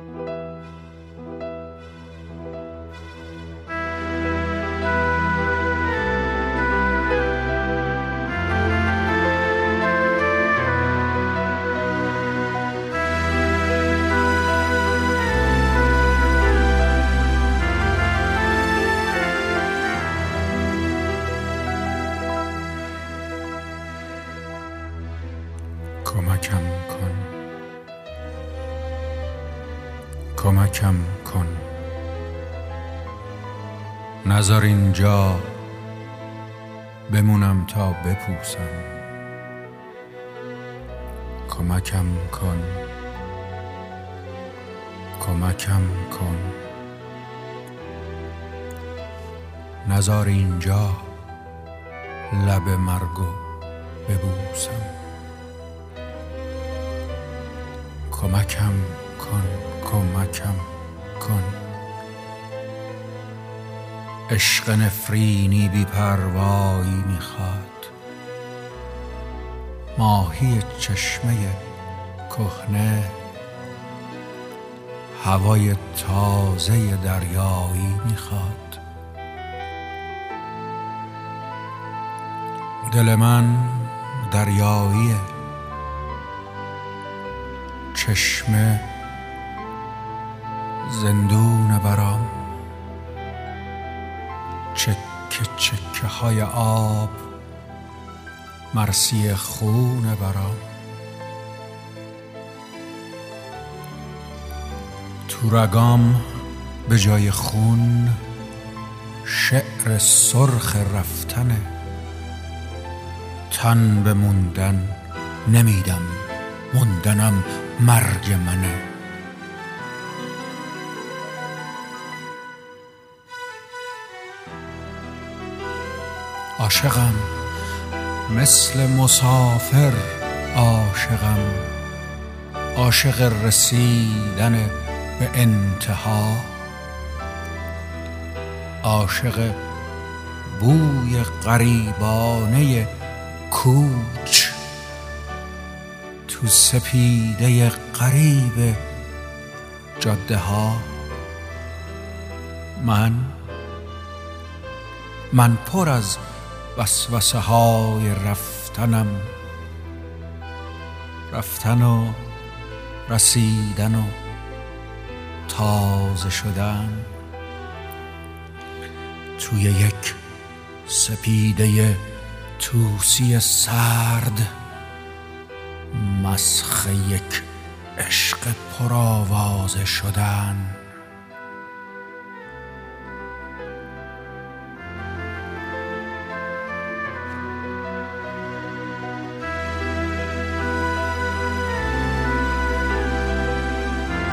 کمکم کن، نذار اینجا بمونم تا بپوسم. کمکم کن، کمکم کن، نذار اینجا لب مرگو ببوسم. کمکم کن، کمکم کن، عشق نفرینی بی پروایی میخواد، ماهی چشمه کهنه، هوای تازه دریایی میخواد. دل من دریاییه، چشمه زندون برام، چکه چکه های آب مرسی خون برام. تو رگام به جای خون شعر سرخ رفتنه، تن به موندن نمیدم، موندنم مرگ منه. عاشقم مثل مسافر، عاشقم عاشق رسیدن به انتها، عاشق بوی غریبانه کوچ تو سپیده غریب جاده ها. من پر از وسوسه های رفتنم، رفتن و رسیدن و تازه شدن توی یک سپیده طوسی سرد، مسخ یک عشق پرآوازه شدن.